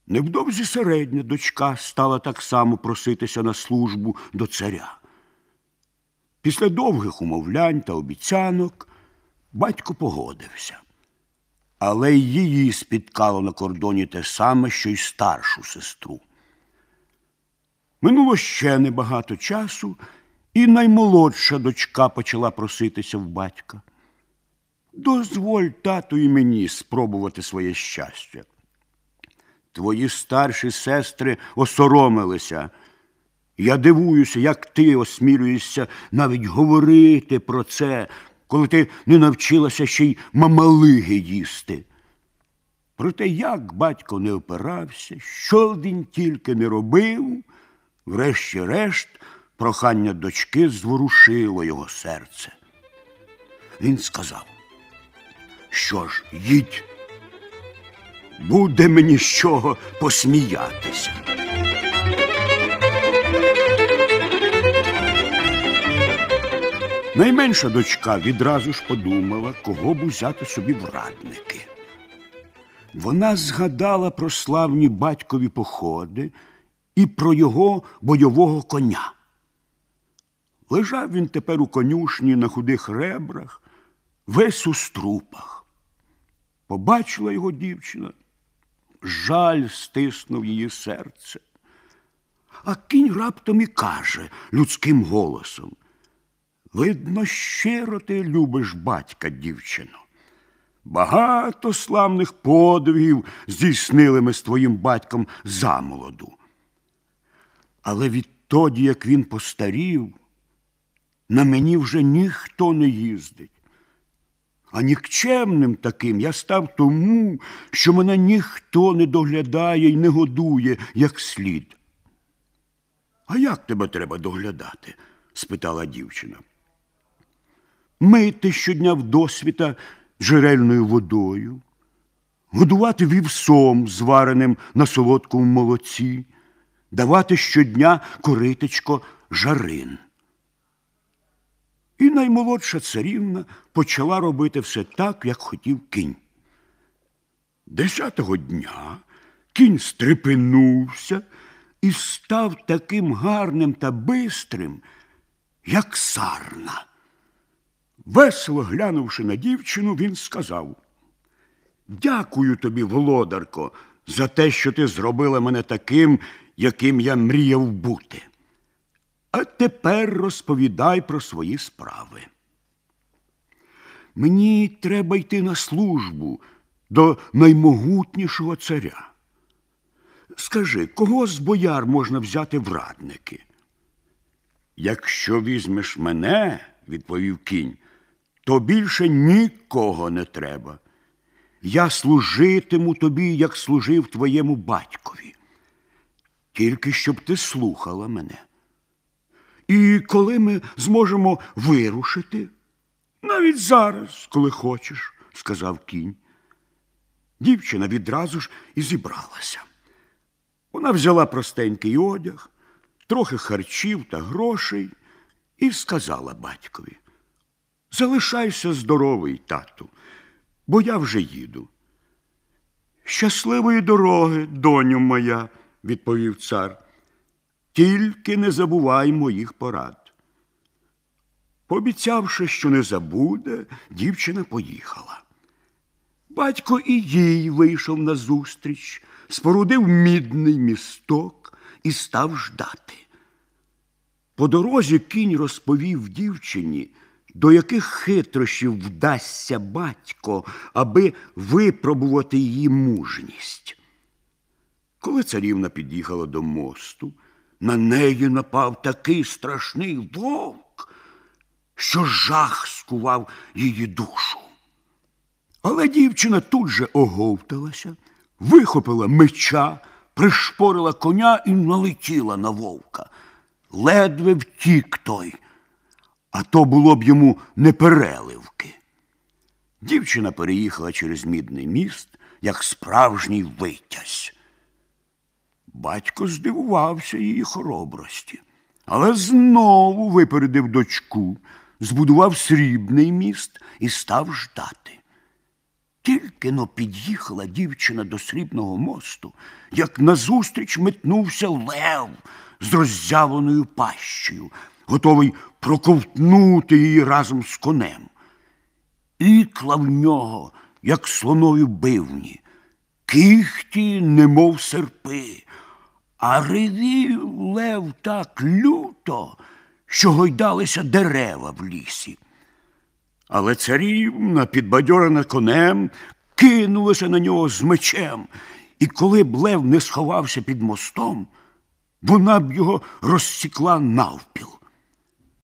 Невдовзі середня дочка стала так само проситися на службу до царя. Після довгих умовлянь та обіцянок батько погодився. Але й її спіткало на кордоні те саме, що й старшу сестру. Минуло ще небагато часу, і наймолодша дочка почала проситися в батька. «Дозволь, тату, і мені спробувати своє щастя. Твої старші сестри осоромилися. Я дивуюся, як ти осмілюєшся навіть говорити про це, коли ти не навчилася ще й мамалиги їсти». Проте як батько не опирався, що він тільки не робив, врешті-решт прохання дочки зворушило його серце. Він сказав: «Що ж, їдь, буде мені з чого посміятися». Найменша дочка відразу ж подумала, кого б узяти собі в радники. Вона згадала про славні батькові походи і про його бойового коня. Лежав він тепер у конюшні на худих ребрах, весь у струпах. Побачила його дівчина, жаль стиснув її серце. А кінь раптом і каже людським голосом: «Видно, щиро ти любиш батька, дівчино. Багато славних подвигів здійснили ми з твоїм батьком замолоду. Але відтоді, як він постарів, на мені вже ніхто не їздить. А нікчемним таким я став тому, що мене ніхто не доглядає і не годує як слід». «А як тебе треба доглядати?» – спитала дівчина. «Мити щодня вдосвіта джерельною водою, годувати вівсом, звареним на солодкому молоці, давати щодня коритечко жарин». І наймолодша царівна почала робити все так, як хотів кінь. 10-го дня кінь стрепенувся і став таким гарним та бистрим, як сарна. Весело глянувши на дівчину, він сказав: «Дякую тобі, володарко, за те, що ти зробила мене таким, яким я мріяв бути. А тепер розповідай про свої справи». «Мені треба йти на службу до наймогутнішого царя. Скажи, кого з бояр можна взяти в радники?» «Якщо візьмеш мене, – відповів кінь, – то більше нікого не треба. Я служитиму тобі, як служив твоєму батькові. Тільки щоб ти слухала мене. І коли ми зможемо вирушити?» «Навіть зараз, коли хочеш», – сказав кінь. Дівчина відразу ж і зібралася. Вона взяла простенький одяг, трохи харчів та грошей і сказала батькові: «Залишайся здоровий, тату, бо я вже їду». «Щасливої дороги, доню моя», – відповів цар. «Тільки не забувай моїх порад». Пообіцявши, що не забуде, дівчина поїхала. Батько і їй вийшов назустріч, спорудив мідний місток і став ждати. По дорозі кінь розповів дівчині, до яких хитрощів вдасться батько, аби випробувати її мужність. Коли царівна під'їхала до мосту, на неї напав такий страшний вовк, що жах скував її душу. Але дівчина тут же оговталася, вихопила меча, пришпорила коня і налетіла на вовка. Ледве втік той, а то було б йому не переливки. Дівчина переїхала через мідний міст, як справжній витязь. Батько здивувався її хоробрості, але знову випередив дочку, збудував срібний міст і став ждати. Тільки-но під'їхала дівчина до Срібного мосту, як назустріч метнувся лев з роззявленою пащею, готовий проковтнути її разом з конем. Ікла в нього, як слонові бивні, кіхті, немов серпи, а ревів лев так люто, що гойдалися дерева в лісі. Але царівна, підбадьорена конем, кинулася на нього з мечем, і коли б лев не сховався під мостом, вона б його розсікла навпіл.